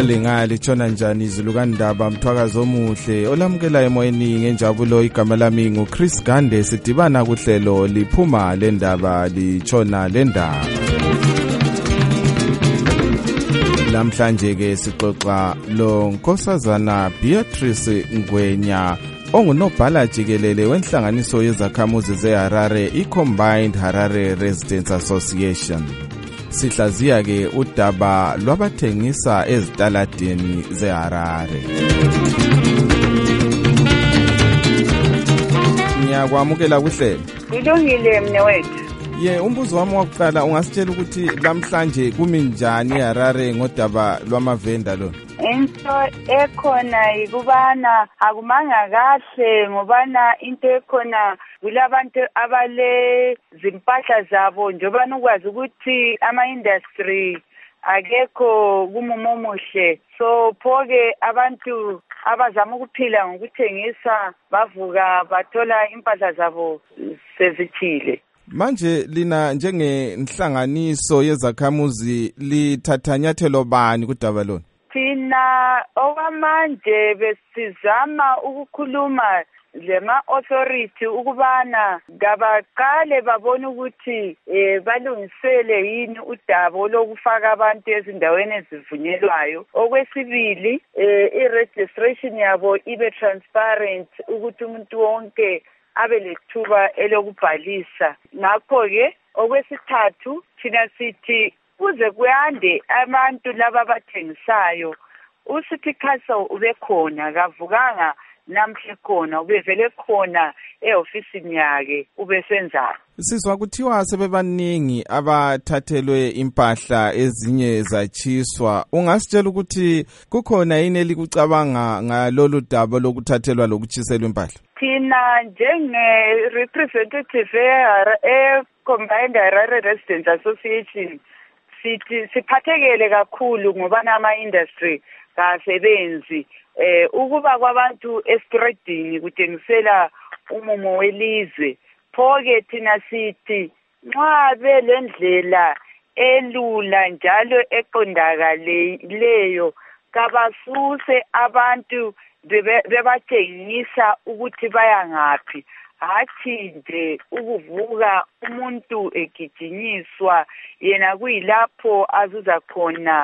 Elinga litshona njani izulu kaNdaba Mthwakazo omuhle olamukela emoyeni ngenjabulo igama lami nguChris Gande sidibana kuhlelo liphuma lendaba litshona lendaba. Namhlanje ke sixoxa lo Nkosazana Beatrice Ngwenya ongunobhala jikelele wenhlanganiso yezakhamuzi zeHarare iCombined Harare Residents Association. Sihlaziya ke udaba lwabathengisa ezitaladeni zeHarare. Ngiyakwamukela kuhlelo. Kulungile mnewethu. Umbuzo wami wokuqala ungasitshela ukuthi lamhlanje kumi njani eHarare ngodaba lwamavenda lo? Into ekhona ikubana akumanga kahle ngobana into ekhona kulabantu abale zimpahla zabo njengoba ukwazi ukuthi ama-industry akekho kumumo muhle, so phoke abantu abazama ukuphila ngokuthengisa bavuka bathola impahla zabo sezithile. Manje lina njengenhlanganiso yezakhamuzi lithatha nyathelo bani kudaba lona? Thina okwamanje besizama ukukhuluma lema-authority ukubana ngabaqale babone ukuthi balungisele yini udaba lokufaka abantu ezindaweni ezivunyelwayo. Okwesibili, i-registration yabo ibe transparent ukuthi umuntu wonke abe lethuba elokubhalisa. Ngakho-ke okwesithathu thina sithi kuze kuyande abantu laba abathengisayo uCity Council ube khona kavukanga namhle khona ubevele khona eofisini yake ubesenzana. Sizwa kuthiwa sebebaningi abathathelwe impahla ezinye zachiswa. Ungasitshela ukuthi kukhona yini elikucabanga ngalolu daba lokuthathelwa lokuchiselwa impahla? Thina njenge-representative e-Combined Harare Residents Association sithi siphathekele kakhulu ngoba ama-industry kasebenzi ukuba kwabantu esitradini kutengisela umumo welizwe. Phoke thina sithi nxa belendlela elula njalo eqondakaleyo kabasuse abantu bebatshengisa ukuthi baya ngaphi, hathi nje ukuvuka umuntu egijinyiswa yena kuyilapho azuza khona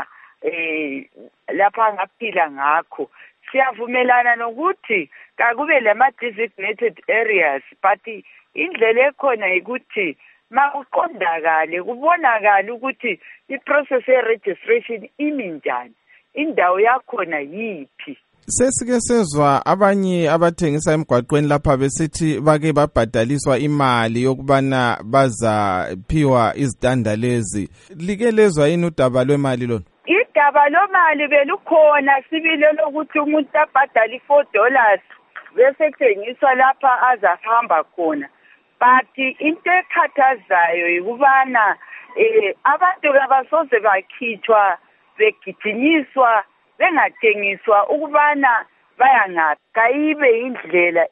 lapha angaphila ngakho. Siyavumelana nokuthi kakube lama-designated areas, but indlela ekhona ukuthi makuqondakale kubonakala ukuthi i-process ye-registration imi njani, indawo yakhona yiphi. Sesike sezwa abanye abathengisa emgwaqweni lapha besithi bake babhadaliswa imali yokubana bazaphiwa izitanda lezi. Like lezwa yini udaba lwemali lona? Idaba lomali belukhona sibile lokuthi umuntu abhadala $4 bese kuthengiswa lapha azahamba khona. But into ekhathazayo yikubana abantu kabasoze bakhitshwa begijinyiswa bengathengiswa ukubana baya ngaphi. Kayibe indlela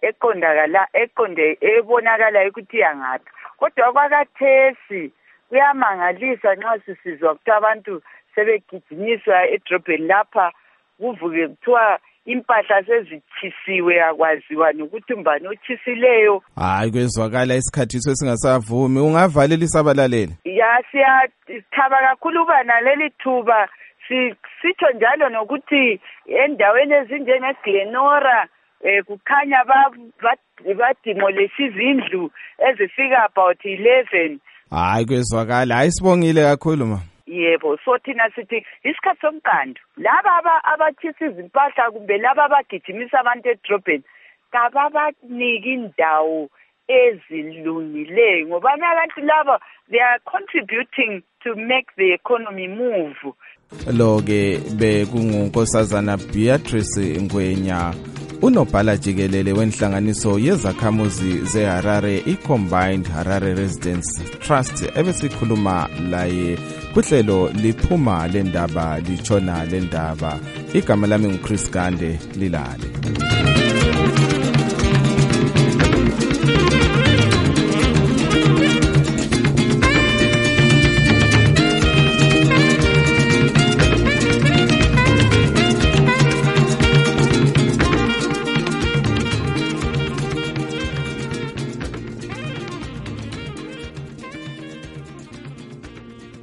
ebonakala ukuthi yangaphi. Kodwa kwakathesi kuyamangalisa nxa sisizwa ukuthi abantu sebegijinyiswa edrobheni lapha kuvuke kuthiwa impahla sezithisiwe akwaziwa nokuthi umbani ochisileyo. Hayi kwezwakala isikhathi sesingasavumi. Ungavalelisa abalaleli? Siyathaba kakhulu uba naleli thuba. Sitho njalo nokuthi endaweni ezinjengeGlenora kukhanya bademolish izindlu ezifika about 11. Hayi kwezwakala. Hayi sibongile kakhulu ma. Yebo, so thina sithi isikhathi somqando laba abathisa izimpahla kumbe laba abagijimisa abantu edrobheni kababaniki indawo ezilungileyo ngoba abantu laba they are contributing to make the economy move. Lo ke bekungunkosazana Beatrice Ngwenya unobhala jikelele wenhlanganiso yezakhamuzi zeHarare iCombined Harare Residents Trust ebesikhuluma laye kuhlelo liphuma lendaba litshona lendaba. Igama lami nguChris Gande, lilale.